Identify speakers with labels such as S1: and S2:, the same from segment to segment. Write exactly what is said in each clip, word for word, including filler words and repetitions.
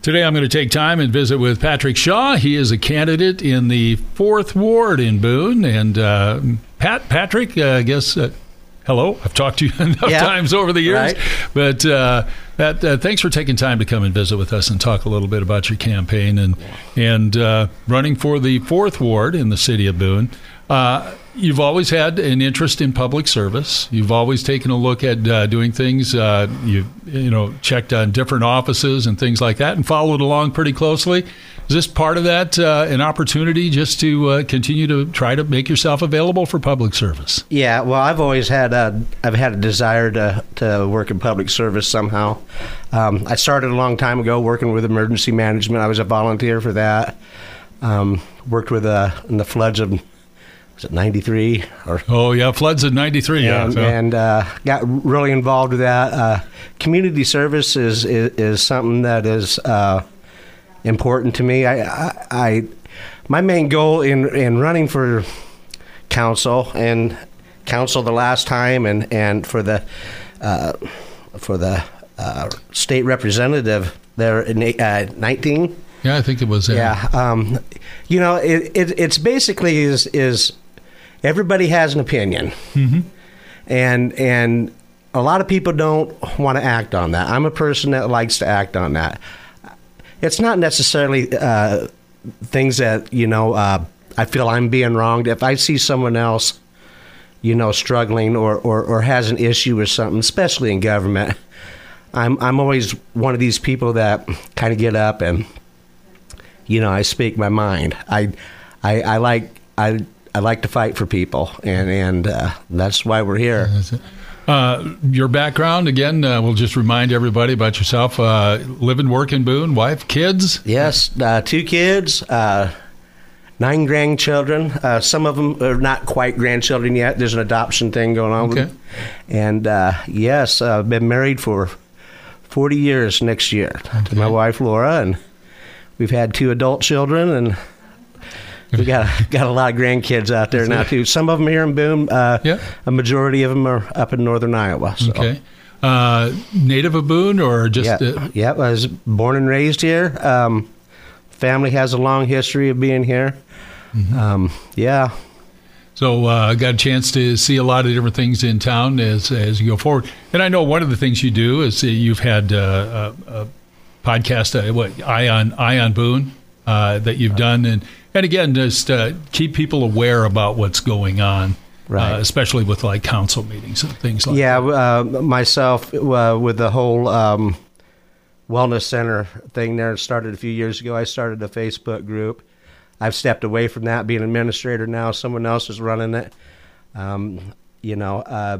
S1: Today I'm going to take time and visit with Patrick Shaw. He is a candidate in the fourth Ward in Boone. And uh, Pat, Patrick, uh, I guess, uh, hello. I've talked to you enough yeah, times over the years. Right. But uh, Pat, uh, thanks for taking time to come and visit with us and talk a little bit about your campaign and, and uh, running for the fourth Ward in the city of Boone. Uh, you've always had an interest in public service. You've always taken a look at uh, doing things. Uh, you you know checked on different offices and things like that, and followed along pretty closely. Is this part of that uh, an opportunity just to uh, continue to try to make yourself available for public service?
S2: Yeah, well, I've always had a I've had a desire to to work in public service somehow. Um, I started a long time ago working with emergency management. I was a volunteer for that. Um, worked with uh, in the floods of. Was it ninety-three? Or,
S1: oh, yeah, floods in ninety-three, yeah.
S2: And,
S1: so.
S2: and uh, got really involved with that. Uh, community service is, is, is something that is uh, important to me. I, I, I my main goal in, in running for council, and council the last time, and, and for the uh, for the uh, state representative there in uh, nineteen.
S1: Yeah, I think it was. Uh,
S2: yeah, um, you know, it, it it's basically is is everybody has an opinion,
S1: mm-hmm.
S2: and and a lot of people don't want to act on that. I'm a person that likes to act on that. It's not necessarily uh, things that you know uh, I feel I'm being wronged. If I see someone else, you know, struggling or, or, or has an issue with something, especially in government, I'm I'm always one of these people that kind of get up and. You know, I speak my mind. I, I, I like I, I like to fight for people, and and uh, that's why we're here.
S1: Uh, your background again. Uh, we'll just remind everybody about yourself. Uh, live and work in Boone. Wife, kids.
S2: Yes, uh, two kids, uh, nine grandchildren. Uh, some of them are not quite grandchildren yet. There's an adoption thing going on.
S1: Okay.
S2: With them. And uh, yes, I've been married for forty years next year okay. to my wife Laura, and. We've had two adult children, and we got got a lot of grandkids out there now too. Some of them here in Boone. Uh,
S1: yeah.
S2: A majority of them are up in northern Iowa. So.
S1: Okay. Uh, native of Boone, or just?
S2: Yeah.
S1: Uh,
S2: yeah. I was born and raised here. Um, family has a long history of being here.
S1: Mm-hmm.
S2: Um, yeah.
S1: So I uh, got a chance to see a lot of different things in town as as you go forward. And I know one of the things you do is you've had uh, a. a podcast, uh, what Ion Ion Boone uh, that you've done, and and again, just uh, keep people aware about what's going on,
S2: right?
S1: Uh, especially with like council meetings and things like
S2: yeah,
S1: that.
S2: Yeah, uh, myself uh, with the whole um, wellness center thing there started a few years ago. I started a Facebook group. I've stepped away from that, being an administrator now. Someone else is running it. Um, you know, uh,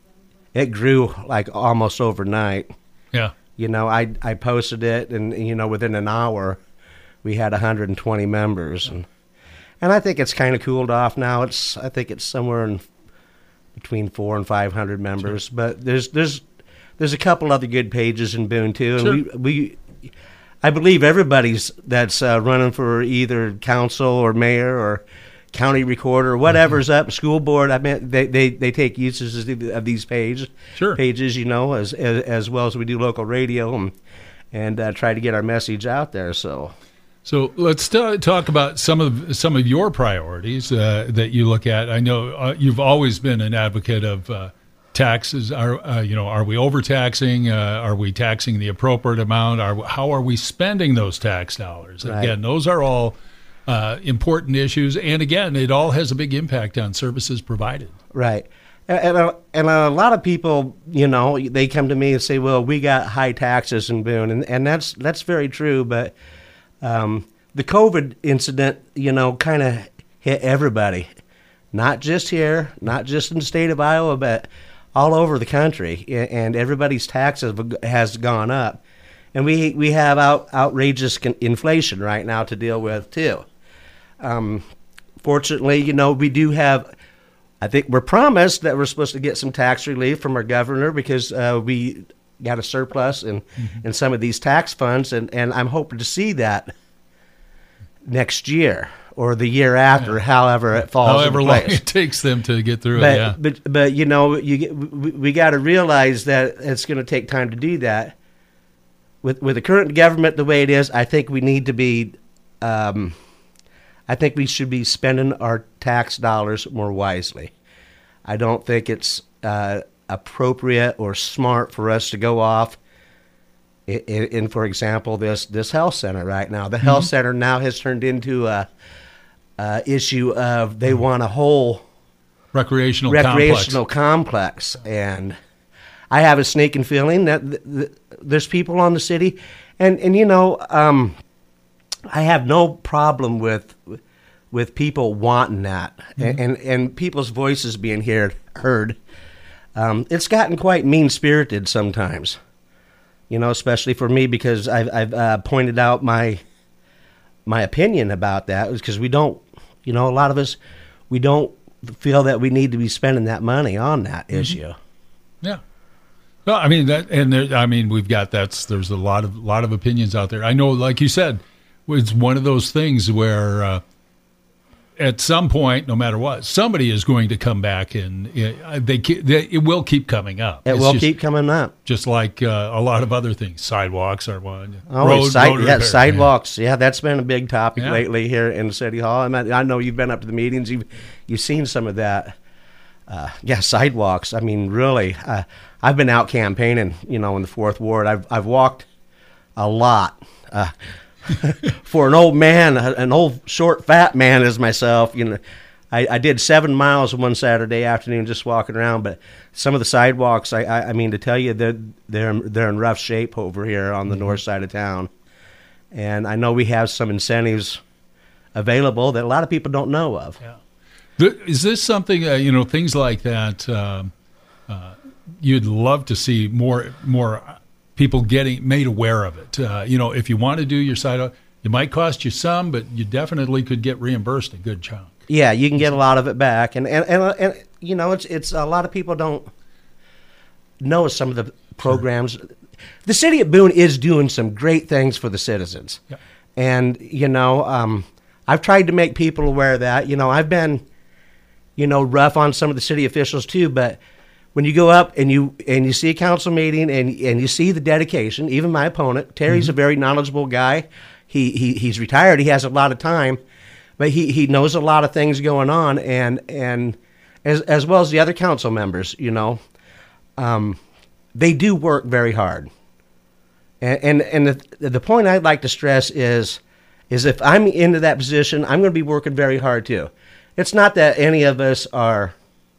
S2: it grew like almost overnight.
S1: Yeah.
S2: You know, I I posted it, and you know, within an hour, we had one hundred twenty members, and and I think it's kind of cooled off now. It's I think it's somewhere in between four and five hundred members, sure. But there's there's there's a couple other good pages in Boone too, and
S1: sure.
S2: we we I believe everybody's that's uh, running for either council or mayor or county recorder or whatever's mm-hmm. up, school board. I mean, they, they, they take uses of these pages,
S1: sure.
S2: pages, you know, as, as as well as we do local radio and and uh, try to get our message out there. So,
S1: so let's t- talk about some of some of your priorities uh, that you look at. I know uh, you've always been an advocate of uh, taxes. Are uh, you know, are we overtaxing? Uh, are we taxing the appropriate amount? Are how are we spending those tax dollars?
S2: Right.
S1: Again, those are all. Uh, important issues, and again, it all has a big impact on services provided.
S2: Right, and and a, and a lot of people, you know, they come to me and say, "Well, we got high taxes in Boone," and and that's that's very true. But um, the COVID incident, you know, kind of hit everybody, not just here, not just in the state of Iowa, but all over the country, and everybody's taxes has gone up, and we we have out, outrageous inflation right now to deal with too. Um, fortunately, you know, we do have, I think we're promised that we're supposed to get some tax relief from our governor because uh, we got a surplus in, mm-hmm. in some of these tax funds, and, and I'm hoping to see that next year or the year after, yeah. however it falls
S1: However
S2: into place.
S1: long it takes them to get through
S2: but,
S1: it, yeah.
S2: But, but, you know, you get, we, we got to realize that it's going to take time to do that. with with the current government the way it is, I think we need to be, um, I think we should be spending our tax dollars more wisely. I don't think it's uh, appropriate or smart for us to go off in, in, in, for example, this this health center right now. The mm-hmm. health center now has turned into a, a issue of they want a whole
S1: recreational
S2: recreational
S1: complex.
S2: complex, and I have a sneaking feeling that th- th- there's people on the city, and and you know, um, I have no problem with with people wanting that, mm-hmm. and, and and people's voices being heard. heard. Um, it's gotten quite mean-spirited sometimes, you know, especially for me because I've, I've uh, pointed out my my opinion about that, because we don't, you know, a lot of us, we don't feel that we need to be spending that money on that mm-hmm. issue.
S1: Yeah. Well, I mean that, and there, I mean we've got that's there's a lot of lot of opinions out there. I know, like you said, it's one of those things where uh, at some point, no matter what, somebody is going to come back, and uh, they, they it will keep coming up.
S2: It
S1: it's
S2: will
S1: just,
S2: keep coming up,
S1: just like uh, a lot of other things. Sidewalks are one.
S2: Oh,
S1: road,
S2: side,
S1: road
S2: yeah,
S1: repair.
S2: sidewalks. Yeah. yeah, that's been a big topic
S1: yeah.
S2: lately here in City Hall. I mean, I know you've been up to the meetings. You've you've seen some of that. Uh, yeah, sidewalks. I mean, really, uh, I've been out campaigning, you know, in the Fourth Ward. I've I've walked a lot. Uh, for an old man, an old short fat man as myself, you know, I, I did seven miles one Saturday afternoon just walking around. But some of the sidewalks, I I, I mean, to tell you, they're they're they're in rough shape over here on the mm-hmm. north side of town. And I know we have some incentives available that a lot of people don't know of.
S1: Yeah. Is this something, uh, you know, things like that, um, uh, you'd love to see more more people getting made aware of it? Uh, you know, if you want to do your sidewalk, it might cost you some, but you definitely could get reimbursed a good chunk.
S2: Yeah, you can get a lot of it back. And, and, and, and you know, it's it's a lot of people don't know some of the programs. Sure. The city of Boone is doing some great things for the citizens. Yeah. And, you know, um, I've tried to make people aware of that. You know, I've been... you know, rough on some of the city officials too, but when you go up and you and you see a council meeting and and you see the dedication, even my opponent, Terry's mm-hmm. a very knowledgeable guy. He he he's retired. He has a lot of time, but he, he knows a lot of things going on, and and as as well as the other council members, you know, um, they do work very hard. And and and the the point I'd like to stress is is if I'm into that position, I'm going to be working very hard too. It's not that any of us are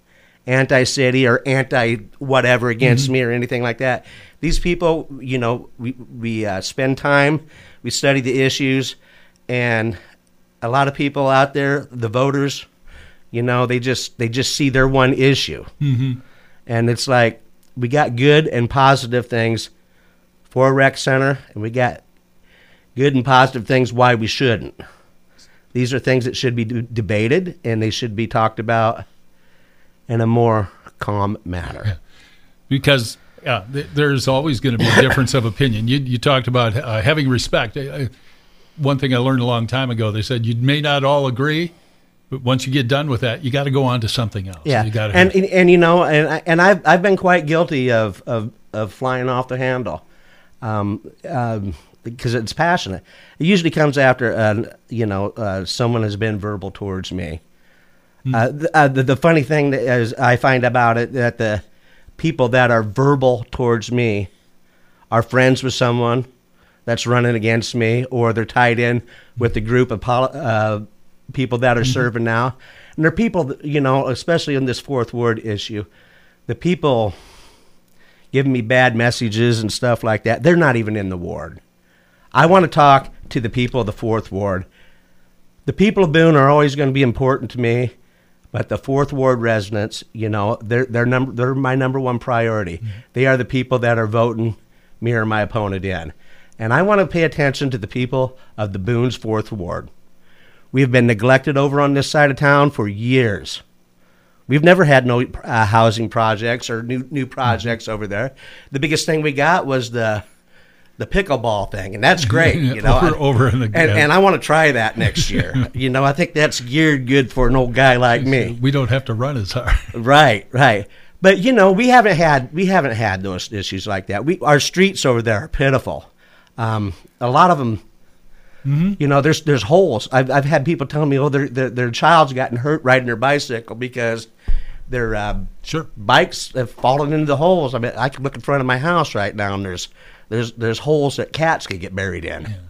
S2: anti-city or anti-whatever against mm-hmm. me or anything like that. These people, you know, we, we uh, spend time, we study the issues, and a lot of people out there, the voters, you know, they just they just see their one issue. Mm-hmm. And it's like, we got good and positive things for a rec center, and we got good and positive things why we shouldn't. These are things that should be d- debated, and they should be talked about in a more calm manner.
S1: Yeah. Because yeah, th- there's always going to be a difference of opinion. You, you talked about uh, having respect. I, I, one thing I learned a long time ago, they said you may not all agree, but once you get done with that, you got to go on to something else.
S2: Yeah,
S1: you gotta
S2: and, and and you know, and I, and I've I've been quite guilty of of, of flying off the handle. Um, um, because it's passionate. It usually comes after, uh, you know, uh, someone has been verbal towards me. Mm. Uh, the, uh, the, the funny thing is I find about it that the people that are verbal towards me are friends with someone that's running against me, or they're tied in with the group of poli- uh, people that are mm-hmm. serving now. And they're people, that, you know, especially in this Fourth Ward issue, the people giving me bad messages and stuff like that, they're not even in the ward. I want to talk to the people of the Fourth Ward. The people of Boone are always going to be important to me, but the Fourth Ward residents, you know, they're they're number they're my number one priority. Mm-hmm. They are the people that are voting me or my opponent in, and I want to pay attention to the people of the Boone's Fourth Ward. We've been neglected over on this side of town for years. We've never had no uh, housing projects or new new projects mm-hmm. over there. The biggest thing we got was the the pickleball thing, and that's great, you know.
S1: over, over in the,
S2: and, and I want to try that next year. You know, I think that's geared good for an old guy like me.
S1: We don't have to run as hard.
S2: Right, right. But you know, we haven't had we haven't had those issues like that. We our streets over there are pitiful. Um, a lot of them, mm-hmm. you know, there's there's holes. I've I've had people telling me, oh, their their, their child's gotten hurt riding their bicycle because their uh,
S1: sure.
S2: bikes have fallen into the holes. I mean, I can look in front of my house right now, and there's there's there's holes that cats could get buried in.
S1: Yeah.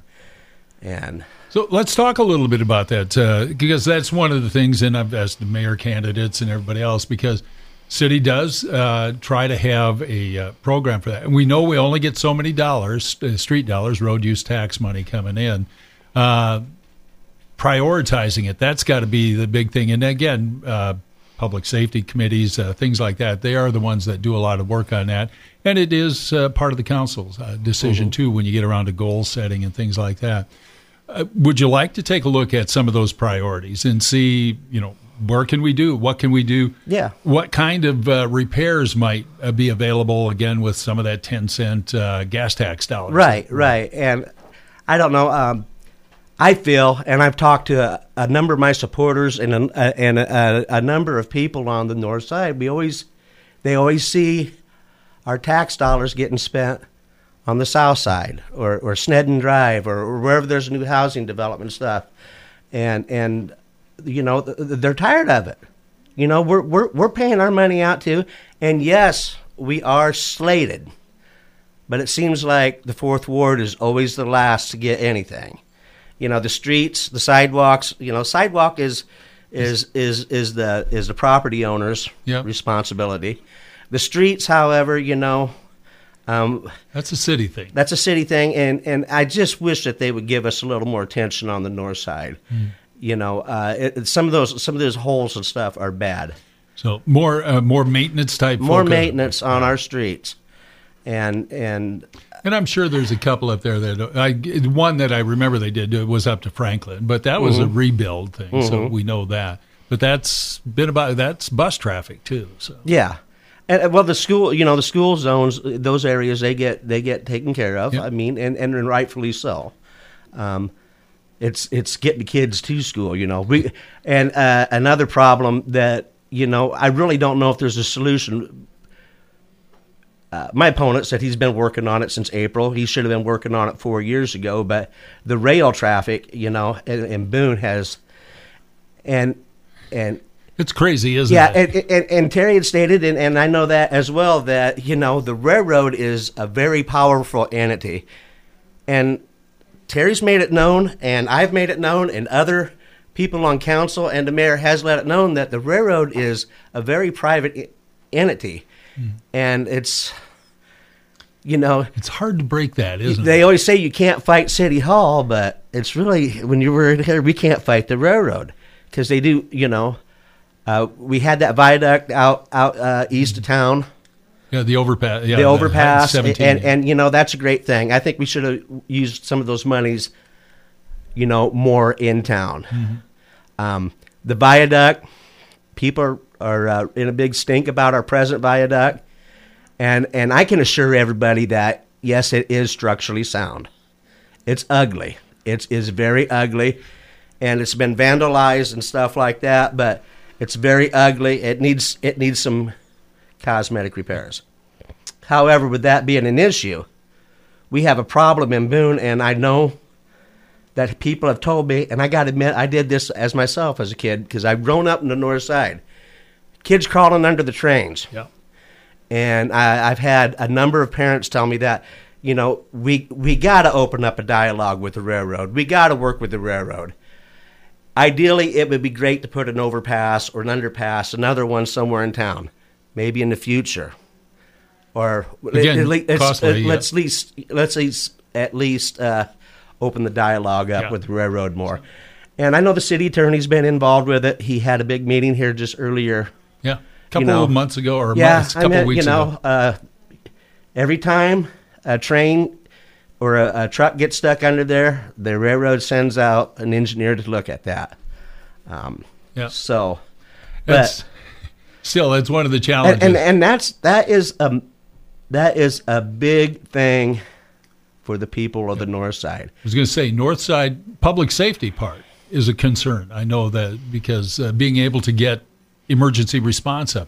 S2: And
S1: so let's talk a little bit about that, uh, because that's one of the things, and I've asked the mayor candidates and everybody else, because city does uh, try to have a uh, program for that. And we know we only get so many dollars, uh, street dollars, road use tax money coming in. Uh, prioritizing it, that's got to be the big thing. And again, uh, public safety committees, uh, things like that, they are the ones that do a lot of work on that. And it is uh, part of the council's uh, decision, mm-hmm. too, when you get around to goal setting and things like that. Uh, would you like to take a look at some of those priorities and see, you know, where can we do? What can we do?
S2: Yeah.
S1: What kind of uh, repairs might uh, be available, again, with some of that ten cent uh, gas tax dollars?
S2: Right, right. And I don't know. Um, I feel, and I've talked to a, a number of my supporters and, a, a, and a, a number of people on the north side. We always, they always see our tax dollars getting spent on the south side, or, or Snedden Drive, or, or wherever there's new housing development stuff, and and you know they're tired of it. You know we're we're we're paying our money out too, and yes, we are slated, but it seems like the fourth ward is always the last to get anything. You know the streets, the sidewalks. You know sidewalk is is is is the is the property owner's
S1: yep.
S2: responsibility. The streets, however, you know. Um,
S1: that's a city thing.
S2: That's a city thing, and, and I just wish that they would give us a little more attention on the north side. Mm. You know, uh, it, some of those some of those holes and stuff are bad.
S1: So more uh, more maintenance type.
S2: More
S1: focus.
S2: maintenance on our streets, and and
S1: and I'm sure there's a couple up there that I one that I remember they did was up to Franklin, but that was mm-hmm. a rebuild thing, mm-hmm. so we know that. But that's been about that's bus traffic too. So
S2: yeah. And, well, the school, you know, the school zones, those areas, they get they get taken care of. Yep. I mean, and, and rightfully so. Um, it's it's getting the kids to school, you know. We and uh, another problem that you know I really don't know if there's a solution. Uh, my opponent said he's been working on it since April. He should have been working on it four years ago. But the rail traffic, you know, in, in Boone has, and and.
S1: It's crazy, isn't
S2: yeah,
S1: it?
S2: Yeah, and, and, and Terry had stated, and, and I know that as well, that, you know, the railroad is a very powerful entity. And Terry's made it known, and I've made it known, and other people on council and the mayor has let it known that the railroad is a very private entity. Mm. And it's, you know...
S1: It's hard to break that, isn't
S2: they
S1: it?
S2: They always say you can't fight City Hall, but it's really, when you were here, we can't fight the railroad. Because they do, you know... Uh, we had that viaduct out out uh, east of town.
S1: Yeah, the overpass. Yeah,
S2: the overpass,
S1: the
S2: and, and and you know that's a great thing. I think we should have used some of those monies, you know, more in town. Mm-hmm. Um, the viaduct, people are, are uh, in a big stink about our present viaduct, and and I can assure everybody that yes, it is structurally sound. It's ugly. It's is very ugly, and it's been vandalized and stuff like that, but. It's very ugly. It needs it needs some cosmetic repairs. However, with that being an issue, we have a problem in Boone, and I know that people have told me, and I got to admit, I did this as myself as a kid because I've grown up in the north side. Kids crawling under the trains.
S1: Yeah.
S2: And I, I've had a number of parents tell me that, you know, we we got to open up a dialogue with the railroad. We got to work with the railroad. Ideally, it would be great to put an overpass or an underpass, another one somewhere in town, maybe in the future, or
S1: Again,
S2: at least,
S1: costly, yeah.
S2: let's, least, let's least, at least uh, open the dialogue up
S1: yeah.
S2: with the railroad more. And I know the city attorney's been involved with it. He had a big meeting here just earlier.
S1: Yeah, a couple
S2: you know,
S1: of months ago or
S2: yeah,
S1: months, a couple
S2: I mean,
S1: weeks
S2: you know,
S1: ago.
S2: Uh, every time a train or a, a truck gets stuck under there, the railroad sends out an engineer to look at that. Um,
S1: yeah.
S2: So,
S1: but still, it's one of the challenges,
S2: and, and and that's that is um that is a big thing for the people of yeah. the north side.
S1: I was going to say, north side public safety part is a concern. I know that because uh, being able to get emergency response up there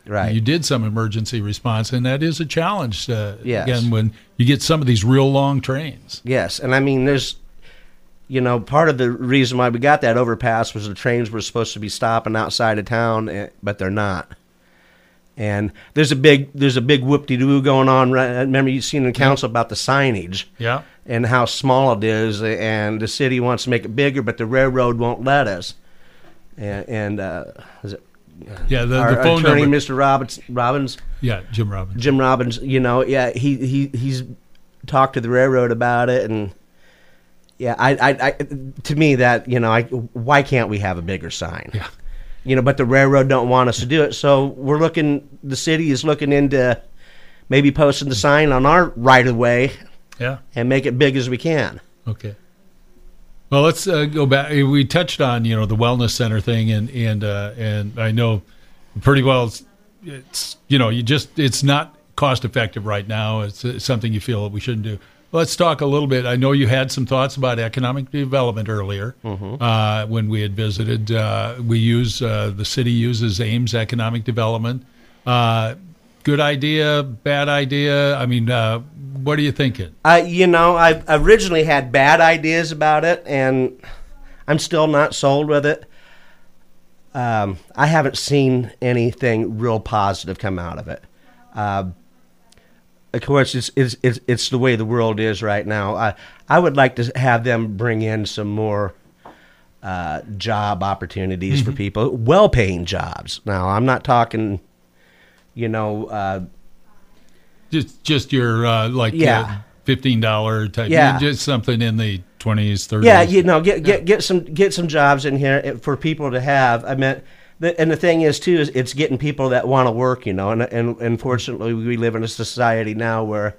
S2: Right.
S1: You did some emergency response, and that is a challenge. Uh,
S2: Yes.
S1: Again, when you get some of these real long trains.
S2: Yes, and I mean, there's, you know, part of the reason why we got that overpass was the trains were supposed to be stopping outside of town, eh, but they're not. And there's a big there's a big whoop-de-doo going on. Right? I remember you seen in council about the signage
S1: Yeah.
S2: and how small it is, and the city wants to make it bigger, but the railroad won't let us. And, and uh, is it
S1: Yeah, the,
S2: our
S1: the phone
S2: attorney,
S1: number.
S2: Mister Robbins, Robbins,
S1: Yeah, Jim Robbins.
S2: Jim Robbins, you know, yeah, he, he he's talked to the railroad about it, and yeah, I, I, I to me that, you know, I, why can't we have a bigger sign?
S1: Yeah.
S2: You know, but the railroad don't want us to do it, so we're looking. The city is looking into maybe posting the sign on our right of way
S1: Yeah.
S2: and make it big as we can.
S1: Okay. Well, let's uh, go back. We touched on, you know, the wellness center thing, and and uh, and I know pretty well. It's, it's you know, you just it's not cost effective right now. It's, it's something you feel that we shouldn't do. Let's talk a little bit. I know you had some thoughts about economic development earlier
S2: Mm-hmm.
S1: uh, when we had visited. Uh, we use uh, the city uses Ames Economic Development. Uh, good idea, bad idea. I mean, uh, what are you thinking?
S2: Uh, you know, I originally had bad ideas about it, and I'm still not sold with it. Um, I haven't seen anything real positive come out of it. Uh, of course, it's, it's it's it's the way the world is right now. I I would like to have them bring in some more uh, job opportunities
S1: Mm-hmm.
S2: for people, well-paying jobs. Now, I'm not talking, you know. Uh,
S1: Just just your uh, like
S2: Yeah.
S1: uh, fifteen dollar type,
S2: Yeah.
S1: just something in the twenties, thirties.
S2: Yeah, you know, get get get some get some jobs in here for people to have. I mean, the, and the thing is too is it's getting people that want to work. You know, and and unfortunately we live in a society now where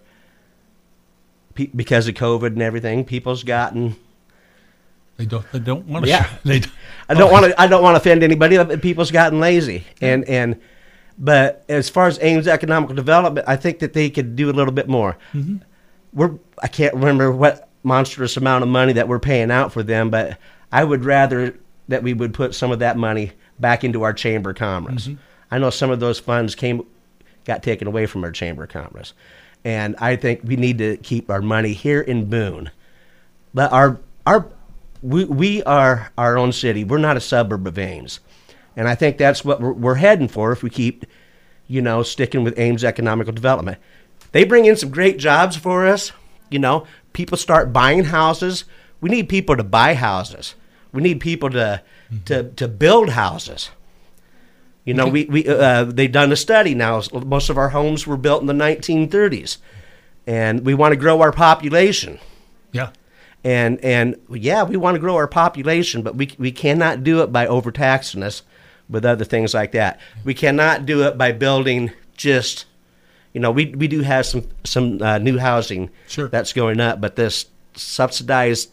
S2: pe- because of COVID and everything, people's gotten.
S1: They don't. They don't want to.
S2: Yeah.
S1: They don't,
S2: I don't want to. I don't want to offend anybody. But people's gotten lazy, and and. But as far as Ames Economic Development, I think that they could do a little bit more.
S1: Mm-hmm.
S2: We're I can't remember what monstrous amount of money that we're paying out for them, but I would rather that we would put some of that money back into our Chamber of Commerce.
S1: Mhm.
S2: I know some of those funds came got taken away from our Chamber of Commerce, and I think we need to keep our money here in Boone. But our our we we are our own city. We're not a suburb of Ames. And I think that's what we're, we're heading for if we keep, you know, sticking with Ames Economical Development. They bring in some great jobs for us. You know, people start buying houses. We need people to buy houses. We need people to mm-hmm. to, to build houses. You know, we, we uh, they've done a study now. Most of our homes were built in the nineteen thirties. And we want to grow our population.
S1: yeah.
S2: And, and yeah, we want to grow our population, but we we cannot do it by overtaxing us with other things like that. We cannot do it by building just, you know, we we do have some some uh, new housing
S1: Sure.
S2: that's going up, but this subsidized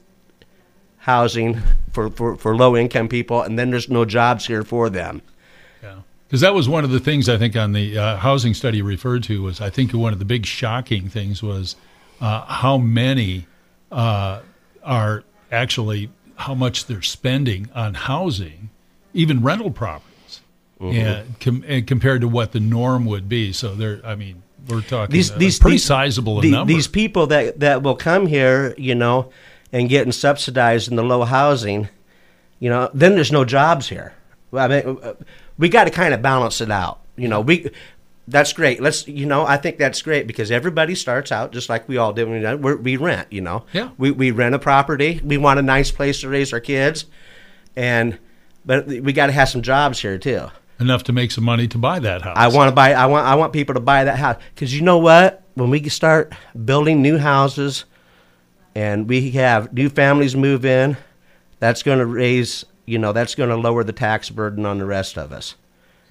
S2: housing for, for, for low income people, and then there's no jobs here for them.
S1: Yeah. Because that was one of the things I think on the uh, housing study referred to was I think one of the big shocking things was uh, how many uh, are actually how much they're spending on housing, even rental properties,
S2: Mm-hmm.
S1: and, com- and compared to what the norm would be. So they're, I mean, we're talking
S2: These,
S1: a
S2: these,
S1: pretty
S2: these,
S1: sizable
S2: the-
S1: number.
S2: These people that, that will come here, you know, and getting subsidized in the low housing, you know, then there's no jobs here. I mean, we got to kind of balance it out. You know, we that's great. Let's, you know, I think that's great because everybody starts out just like we all did. When we, we're, we rent, you know.
S1: Yeah.
S2: We we rent a property. We want a nice place to raise our kids, and but we got to have some jobs here too.
S1: Enough to make some money to buy that house.
S2: I want to buy. I want. I want people to buy that house because you know what? When we start building new houses, and we have new families move in, that's going to raise. You know, that's going to lower the tax burden on the rest of us.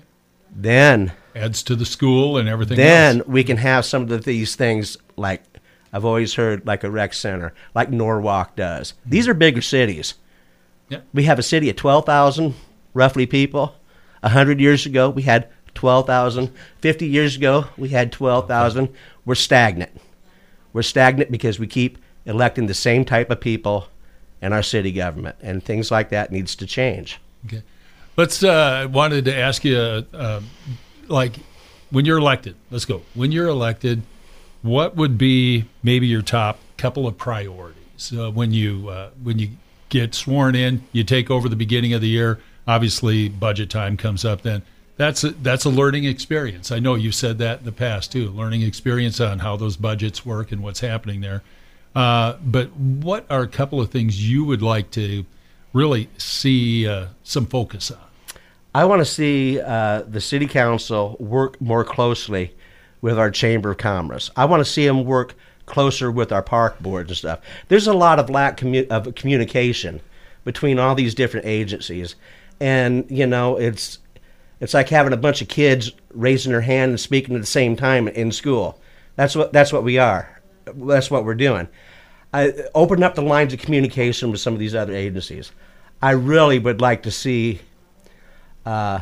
S2: Then,
S1: adds to the school and everything
S2: then
S1: else.
S2: we can have some of these things like I've always heard, like a rec center, like Norwalk does. These are bigger cities.
S1: Yeah.
S2: We have a city of twelve thousand roughly people. A hundred years ago, we had twelve thousand. Fifty years ago, we had twelve thousand. We're stagnant. We're stagnant because we keep electing the same type of people in our city government, and things like that needs to change.
S1: Okay. Let's. Uh, wanted to ask you, uh, like, when you're elected, let's go. When you're elected, what would be maybe your top couple of priorities uh, when you uh, when you get sworn in? You take over the beginning of the year. Obviously, budget time comes up then. That's a, that's a learning experience. I know you've said that in the past too. Learning experience on how those budgets work and what's happening there. Uh, but what are a couple of things you would like to really see uh, some focus on?
S2: I want to see uh, the city council work more closely with our Chamber of Commerce. I want to see them work closer with our park boards and stuff. There's a lot of lack commu- of communication between all these different agencies, and you know it's it's like having a bunch of kids raising their hand and speaking at the same time in school. That's what that's what we are. That's what we're doing. I open up the lines of communication with some of these other agencies. I really would like to see uh,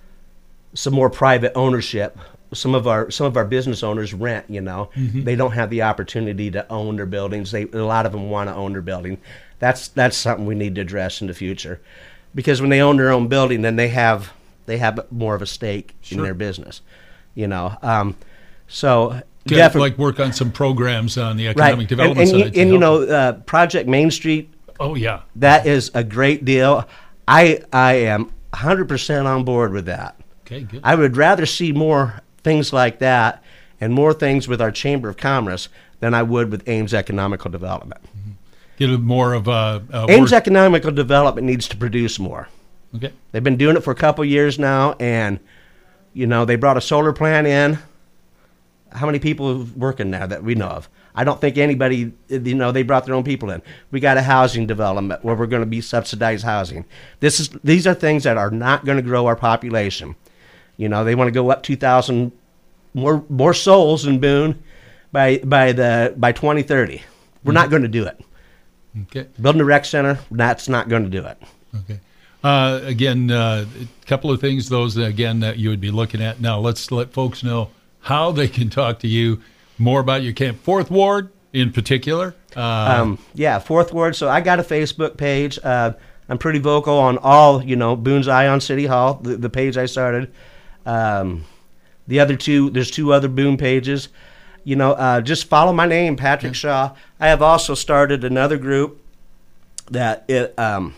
S2: some more private ownership. Some of our some of our business owners rent. You know, mm-hmm. They don't have the opportunity to own their buildings. They a lot of them want to own their building. That's that's something we need to address in the future, because when they own their own building, then they have they have more of a stake sure. in their business. You know, um, so.
S1: Get, like work on some programs on the economic
S2: right.
S1: development
S2: and, and,
S1: side.
S2: And, and you know, uh, Project Main Street.
S1: Oh yeah,
S2: that is a great deal. I I am one hundred percent on board with that.
S1: Okay, good.
S2: I would rather see more things like that and more things with our Chamber of Commerce than I would with Ames Economical Development.
S1: Mm-hmm. Get a more of a uh,
S2: Ames work. Economical Development needs to produce more.
S1: Okay,
S2: they've been doing it for a couple years now, and you know they brought a solar plant in. How many people working there that we know of? I don't think anybody, you know, they brought their own people in. We got a housing development where we're going to be subsidized housing. This is These are things that are not going to grow our population. You know, they want to go up two thousand more more souls in Boone by by the by twenty thirty. We're mm-hmm. not going to do it.
S1: Okay.
S2: Building a rec center, that's not going to do it.
S1: Okay. Uh, again, uh, a couple of things, those, again, that you would be looking at. Now, let's let folks know how they can talk to you more about your camp. Fourth Ward in particular. Uh,
S2: um, yeah, Fourth Ward. So I got a Facebook page. Uh, I'm pretty vocal on all, you know, Boone's Eye on City Hall, the, the page I started. Um, the other two, there's two other Boone pages. You know, uh, just follow my name, Patrick yeah. Shaw. I have also started another group that, it, um,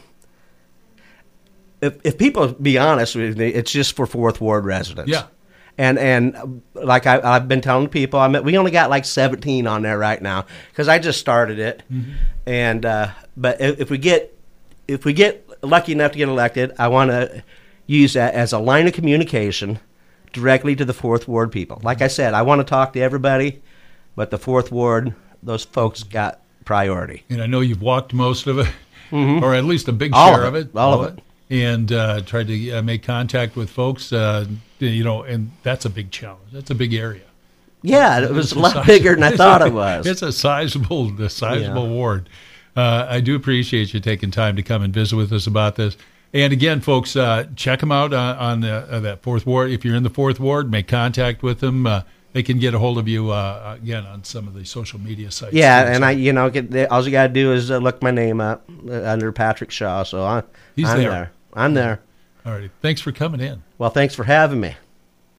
S2: if, if people be honest with me, it's just for Fourth Ward residents.
S1: Yeah.
S2: And and like I, I've been telling people, I mean, we only got like seventeen on there right now because I just started it. Mm-hmm. And uh, but if, if we get if we get lucky enough to get elected, I want to use that as a line of communication directly to the Fourth Ward people. Like I said, I want to talk to everybody, but the Fourth Ward, those folks got priority.
S1: And I know you've walked most of it, mm-hmm. or at least a big
S2: all
S1: share
S2: of
S1: it,
S2: it, all, all of it.
S1: And uh, tried to uh, make contact with folks, uh, you know, and that's a big challenge. That's a big area.
S2: Yeah, it was
S1: it's
S2: a lot
S1: size-
S2: bigger than I thought it was.
S1: It's a sizable, a sizable
S2: yeah.
S1: ward. Uh, I do appreciate you taking time to come and visit with us about this. And again, folks, uh, check them out on, on the, uh, that Fourth Ward. If you're in the Fourth Ward, make contact with them. Uh, they can get a hold of you uh, again on some of the social media sites.
S2: Yeah,
S1: too,
S2: and
S1: so.
S2: I, you know, get, all you got to do is uh, look my name up uh, under Patrick Shaw. So I,
S1: He's
S2: I'm
S1: there.
S2: there. I'm there.
S1: All right. Thanks for coming in.
S2: Well, thanks for having me.